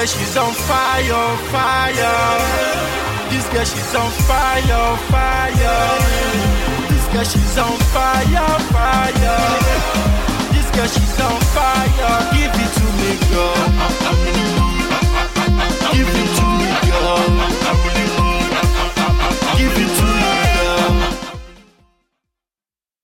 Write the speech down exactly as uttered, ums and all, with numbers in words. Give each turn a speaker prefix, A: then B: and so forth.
A: girl, she's on fire, fire. This girl, she's on fire, fire. This girl, she's on fire, fire. This girl, she's on fire. Give it to me, girl.